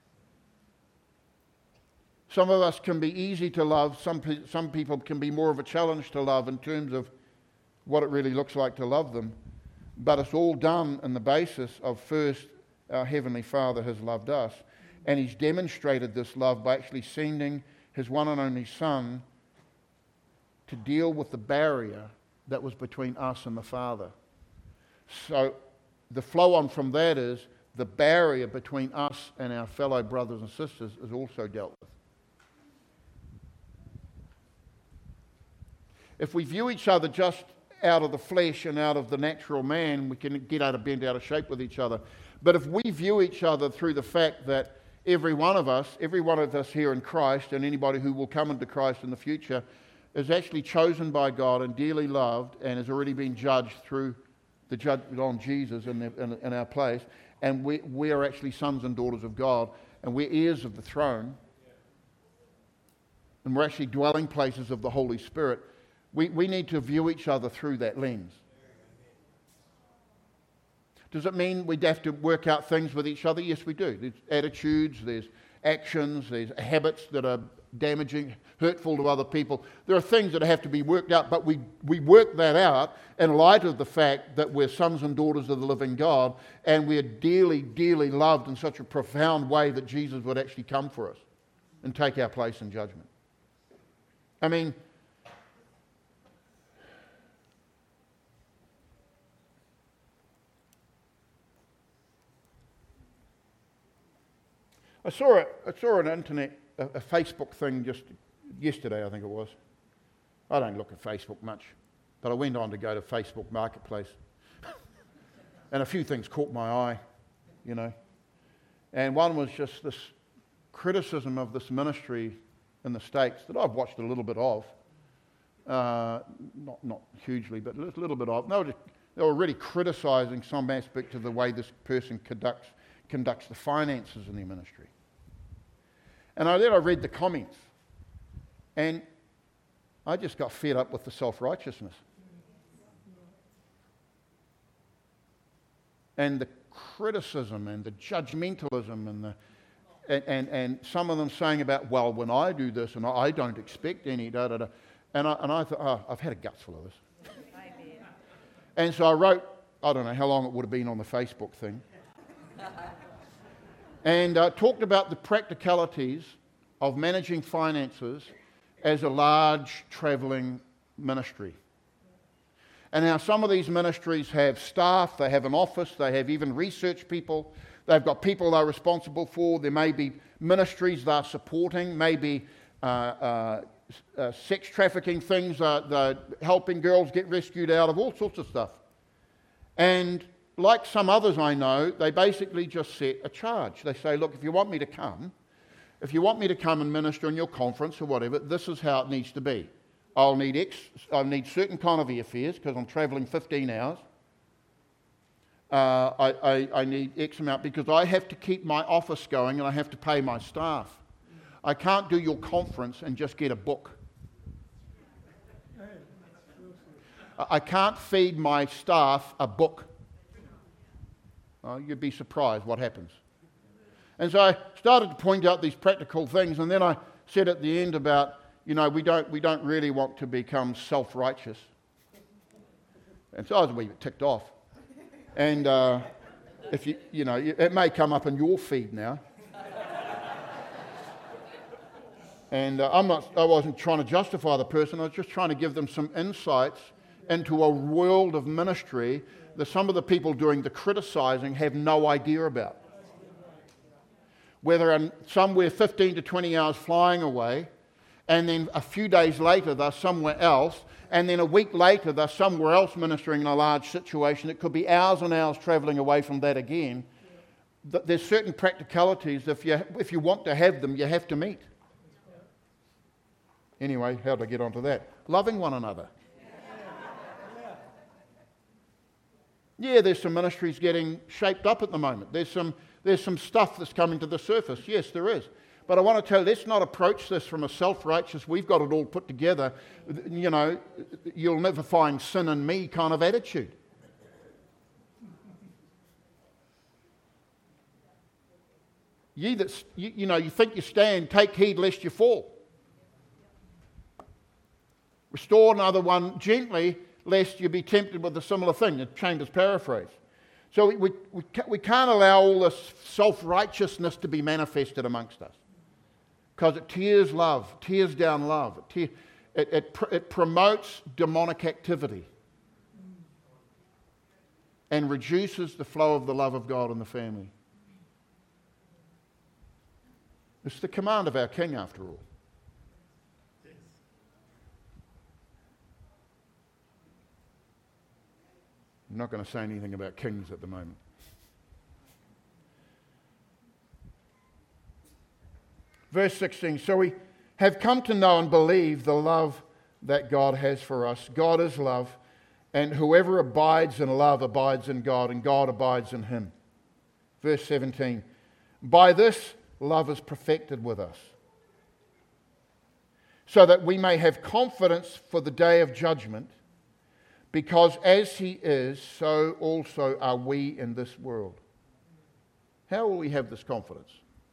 Some of us can be easy to love. Some, pe- some people can be more of a challenge to love in terms of what it really looks like to love them. But it's all done on the basis of first, our Heavenly Father has loved us. And he's demonstrated this love by actually sending his one and only Son to deal with the barrier that was between us and the Father. So the flow on from that is the barrier between us and our fellow brothers and sisters is also dealt with. If we view each other just out of the flesh and out of the natural man, we can get out of bent out of shape with each other. But if we view each other through the fact that every one of us, every one of us here in Christ, and anybody who will come into Christ in the future, is actually chosen by God and dearly loved and has already been judged through the judgment on Jesus in, the, in, in our place, and we, we are actually sons and daughters of God, and we're heirs of the throne, and we're actually dwelling places of the Holy Spirit, we, we need to view each other through that lens. Does it mean we'd have to work out things with each other? Yes, we do. There's attitudes, there's actions, there's habits that are damaging, hurtful to other people. There are things that have to be worked out, but we, we work that out in light of the fact that we're sons and daughters of the living God, and we're dearly, dearly loved in such a profound way that Jesus would actually come for us and take our place in judgment. I mean, I saw a, I saw an internet, a, a Facebook thing just yesterday, I think it was. I don't look at Facebook much, but I went on to go to Facebook Marketplace, and a few things caught my eye, you know. And one was just this criticism of this ministry in the States that I've watched a little bit of, uh, not not hugely, but a little bit of. They were, just, they were really criticising some aspect of the way this person conducts conducts the finances in their ministry. And I, then I read the comments, and I just got fed up with the self-righteousness. And the criticism and the judgmentalism and the and, and, and some of them saying about, well, when I do this and I don't expect any, da da da. And I, and I thought, oh, I've had a gut full of this. And so I wrote, I don't know how long it would have been on the Facebook thing, and uh, talked about the practicalities of managing finances as a large travelling ministry. And now some of these ministries have staff, they have an office, they have even research people, they've got people they're responsible for, there may be ministries they're supporting, maybe uh, uh, uh, sex trafficking things, uh, they're helping girls get rescued out of, all sorts of stuff. And like some others I know, they basically just set a charge. They say, look, if you want me to come, if you want me to come and minister in your conference or whatever, this is how it needs to be. I'll need X, I'll need certain kind of airfares because I'm travelling fifteen hours. Uh, I, I, I need X amount because I have to keep my office going and I have to pay my staff. I can't do your conference and just get a book. I can't feed my staff a book. Oh, you'd be surprised what happens. And so I started to point out these practical things, and then I said at the end about, you know, we don't we don't really want to become self-righteous. And so I was a wee bit ticked off. And uh, if you you know, it may come up in your feed now. And uh, I'm not. I wasn't trying to justify the person. I was just trying to give them some insights into a world of ministry that some of the people doing the criticising have no idea about. Whether in somewhere fifteen to twenty hours flying away, and then a few days later they're somewhere else, and then a week later they're somewhere else ministering in a large situation. It could be hours and hours travelling away from that again. There's certain practicalities, if you, if you want to have them, you have to meet. Anyway, how did I get onto that? Loving one another. Yeah, there's some ministries getting shaped up at the moment. There's some there's some stuff that's coming to the surface. Yes, there is. But I want to tell you, let's not approach this from a self-righteous, we've got it all put together, you know, you'll never find sin in me kind of attitude. Ye that, you, you know, you think you stand, take heed lest you fall. Restore another one gently, lest you be tempted with a similar thing, the Chambers paraphrase. So we, we, we, we can't allow all this self-righteousness to be manifested amongst us, because it tears love, tears down love. It, tear, it, it, it promotes demonic activity and reduces the flow of the love of God in the family. It's the command of our King, after all. I'm not going to say anything about kings at the moment. Verse sixteen, so we have come to know and believe the love that God has for us. God is love, and whoever abides in love abides in God, and God abides in him. Verse seventeen, by this love is perfected with us, so that we may have confidence for the day of judgment, because as he is, so also are we in this world. How will we have this confidence?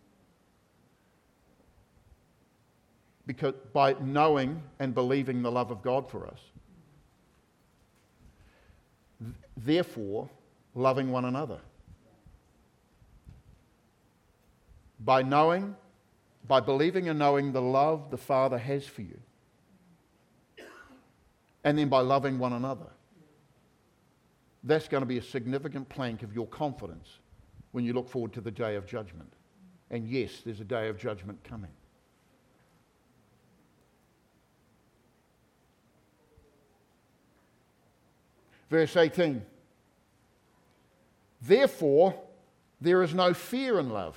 Because by knowing and believing the love of God for us. Therefore, loving one another. By knowing, by believing and knowing the love the Father has for you. And then by loving one another. That's going to be a significant plank of your confidence when you look forward to the day of judgment. And yes, there's a day of judgment coming. Verse eighteen. Therefore, there is no fear in love.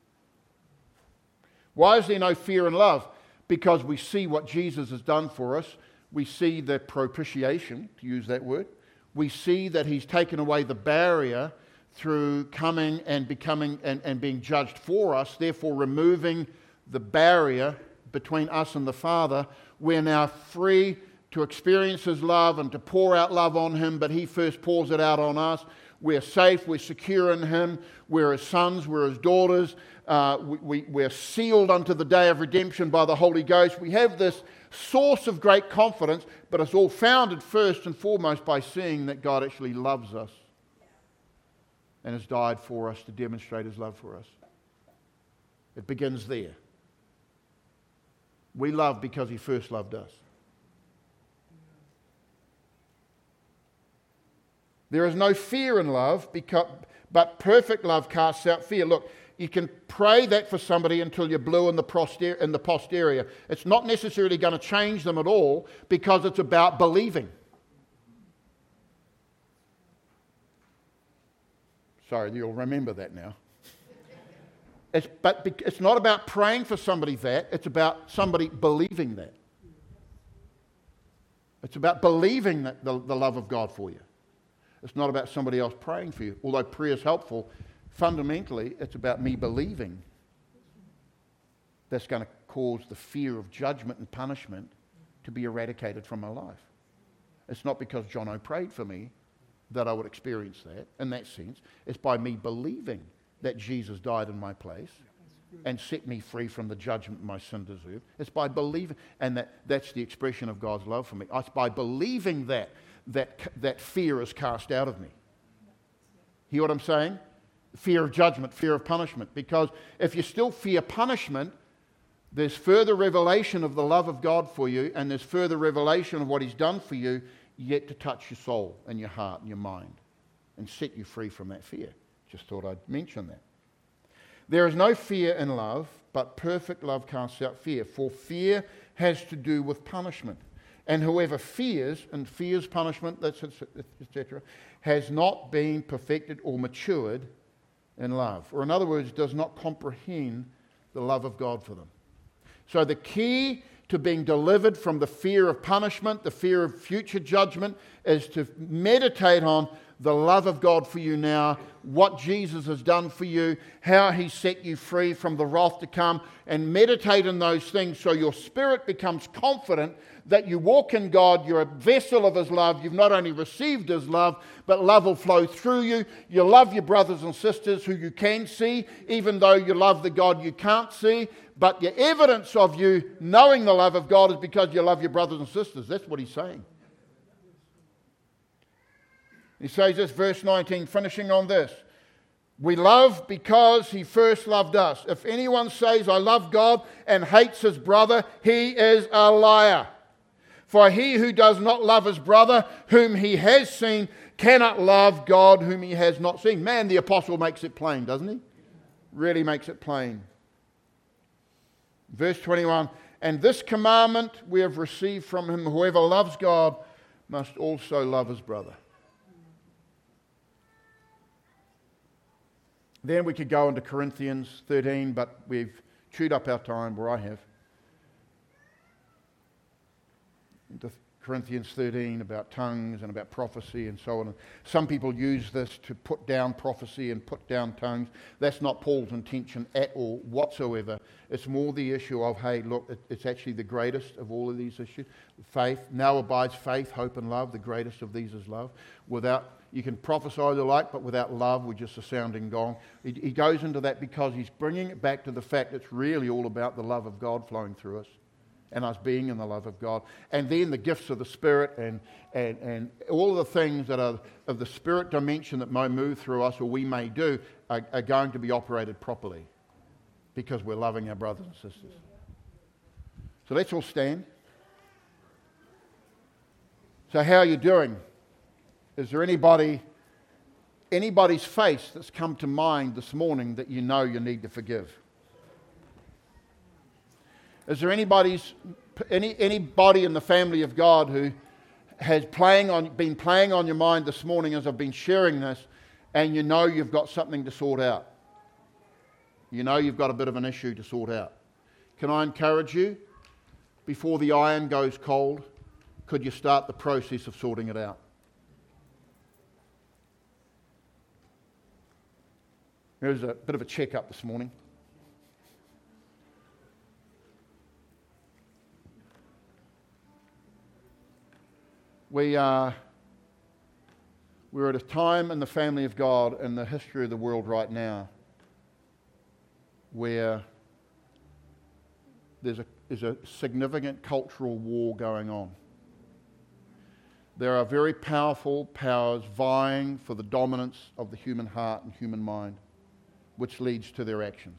Why is there no fear in love? Because we see what Jesus has done for us. We see the propitiation, to use that word. We see that he's taken away the barrier through coming and becoming and, and being judged for us, therefore removing the barrier between us and the Father. We're now free to experience his love and to pour out love on him, but he first pours it out on us. We're safe, we're secure in him, we're his sons, we're his daughters, uh, we, we, we're sealed unto the day of redemption by the Holy Ghost. We have this source of great confidence, but it's all founded first and foremost by seeing that God actually loves us and has died for us to demonstrate his love for us. It begins there. We love because he first loved us. There is no fear in love, because, but perfect love casts out fear. Look, you can pray that for somebody until you're blue in the, poster- in the posterior. It's not necessarily going to change them at all, because it's about believing. Sorry, you'll remember that now. It's, but it's not about praying for somebody that, it's about somebody believing that. It's about believing that the, the love of God for you. It's not about somebody else praying for you. Although prayer is helpful, fundamentally it's about me believing. That's going to cause the fear of judgment and punishment to be eradicated from my life. It's not because Jono prayed for me that I would experience that in that sense. It's by me believing that Jesus died in my place and set me free from the judgment my sin deserved. It's by believing, and that, that's the expression of God's love for me. It's by believing that that that fear is cast out of me. Hear what I'm saying? Fear of judgment, fear of punishment. Because if you still fear punishment, there's further revelation of the love of God for you, and there's further revelation of what he's done for you yet to touch your soul and your heart and your mind and set you free from that fear. Just thought I'd mention that. There is no fear in love, but perfect love casts out fear. For fear has to do with punishment. And whoever fears, and fears punishment, et cetera, has not been perfected or matured in love. Or in other words, does not comprehend the love of God for them. So the key to being delivered from the fear of punishment, the fear of future judgment, is to meditate on the love of God for you now, what Jesus has done for you, how he set you free from the wrath to come, and meditate on those things so your spirit becomes confident that you walk in God, you're a vessel of his love, you've not only received his love, but love will flow through you. You love your brothers and sisters who you can see, even though you love the God you can't see, but the evidence of you knowing the love of God is because you love your brothers and sisters. That's what he's saying. He says this, verse nineteen, finishing on this. We love because he first loved us. If anyone says, I love God, and hates his brother, he is a liar. For he who does not love his brother, whom he has seen, cannot love God, whom he has not seen. Man, the apostle makes it plain, doesn't he? Really makes it plain. Verse twenty-one, and this commandment we have received from him, whoever loves God must also love his brother. Then we could go into Corinthians thirteen, but we've chewed up our time, where I have. Into Corinthians thirteen about tongues and about prophecy and so on. Some people use this to put down prophecy and put down tongues. That's not Paul's intention at all whatsoever. It's more the issue of, hey, look, it, it's actually the greatest of all of these issues. Faith. Now abides faith, hope and love. The greatest of these is love. Without, you can prophesy the like, but without love, we're just a sounding gong. He, he goes into that because he's bringing it back to the fact it's really all about the love of God flowing through us, and us being in the love of God. And then the gifts of the Spirit and, and, and all of the things that are of the Spirit dimension that may move through us or we may do are, are going to be operated properly because we're loving our brothers and sisters. So let's all stand. So how are you doing? Is there anybody, anybody's face that's come to mind this morning that you know you need to forgive? Is there anybody's, any, anybody in the family of God who has playing on, been playing on your mind this morning as I've been sharing this, and you know you've got something to sort out? You know you've got a bit of an issue to sort out. Can I encourage you, before the iron goes cold, could you start the process of sorting it out? There's a bit of a check-up this morning. We are we're at a time in the family of God in the history of the world right now where there's a, there's a significant cultural war going on. There are very powerful powers vying for the dominance of the human heart and human mind, which leads to their actions.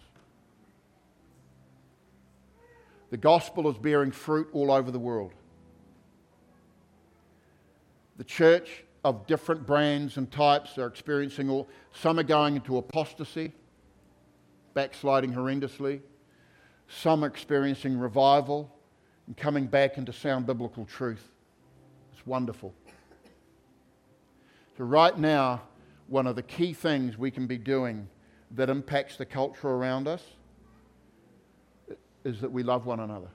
The gospel is bearing fruit all over the world. The church of different brands and types are experiencing all, some are going into apostasy, backsliding horrendously. Some are experiencing revival and coming back into sound biblical truth. It's wonderful. So right now, one of the key things we can be doing that impacts the culture around us is that we love one another.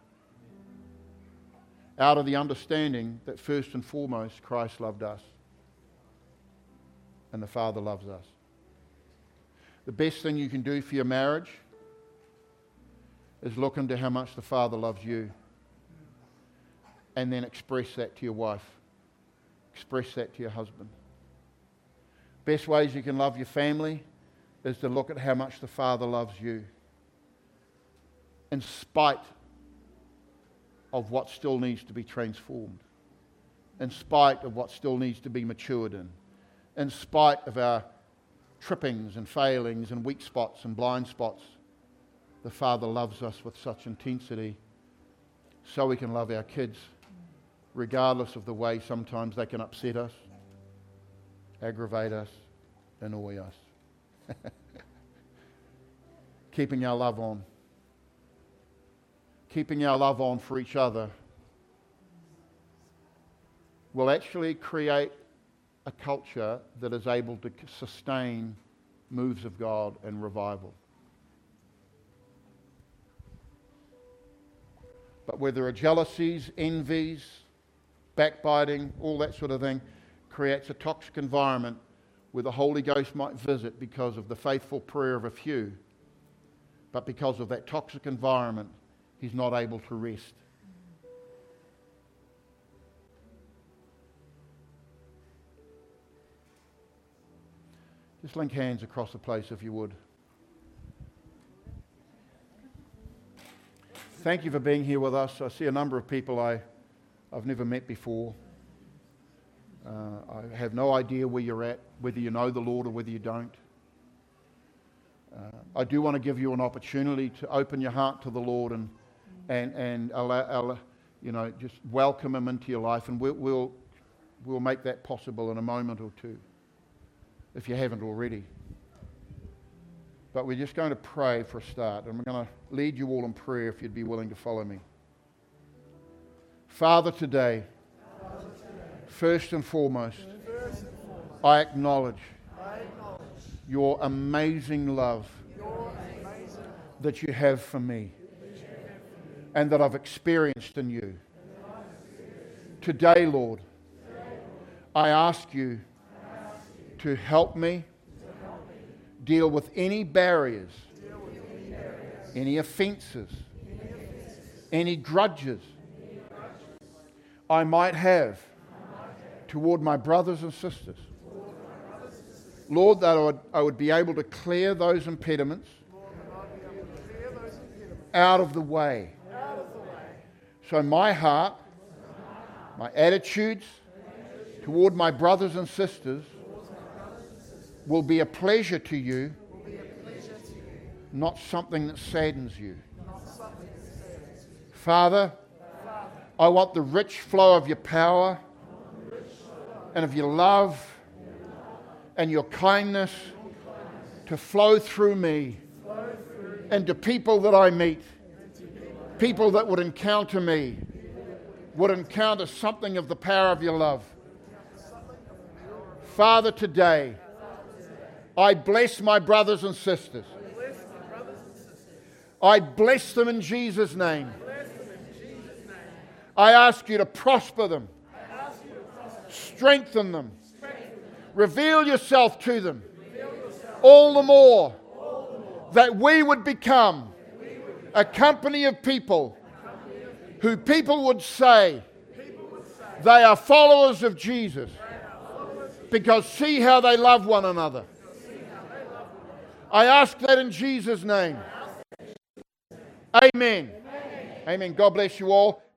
Out of the understanding that first and foremost, Christ loved us and the Father loves us. The best thing you can do for your marriage is look into how much the Father loves you and then express that to your wife. Express that to your husband. Best ways you can love your family is to look at how much the Father loves you in spite of what still needs to be transformed, in spite of what still needs to be matured in, in spite of our trippings and failings and weak spots and blind spots. The Father loves us with such intensity so we can love our kids regardless of the way sometimes they can upset us, aggravate us, annoy us. Keeping our love on. Keeping our love on for each other will actually create a culture that is able to sustain moves of God and revival. But where there are jealousies, envies, backbiting, all that sort of thing, creates a toxic environment where the Holy Ghost might visit because of the faithful prayer of a few, but because of that toxic environment, He's not able to rest. Just link hands across the place if you would. Thank you for being here with us. I see a number of people I, I've never met before. Uh, I have no idea where you're at, whether you know the Lord or whether you don't. Uh, I do want to give you an opportunity to open your heart to the Lord and and and allow, allow, you know, just welcome Him into your life, and we'll, we'll we'll make that possible in a moment or two, if you haven't already. But we're just going to pray for a start, and we're going to lead you all in prayer if you'd be willing to follow me. Father, today, Father, today first and foremost, first and foremost I, acknowledge I acknowledge your amazing love that you have for me and that I've experienced in you. Today, Lord, I ask you to help me deal with any barriers, any offences, any grudges I might have toward my brothers and sisters. Lord, that I would, I would be able to clear those impediments out of the way. So my heart, my attitudes toward my brothers and sisters will be a pleasure to you, not something that saddens you. Father, I want the rich flow of your power and of your love and your kindness to flow through me and to people that I meet, people that would encounter me, would encounter something of the power of your love. Father, today, I bless my brothers and sisters. I bless them in Jesus' name. I ask you to prosper them, strengthen them, reveal yourself to them, all the more that we would become a company of people who people would say they are followers of Jesus because see how they love one another. I ask that in Jesus' name. Amen. Amen. God bless you all.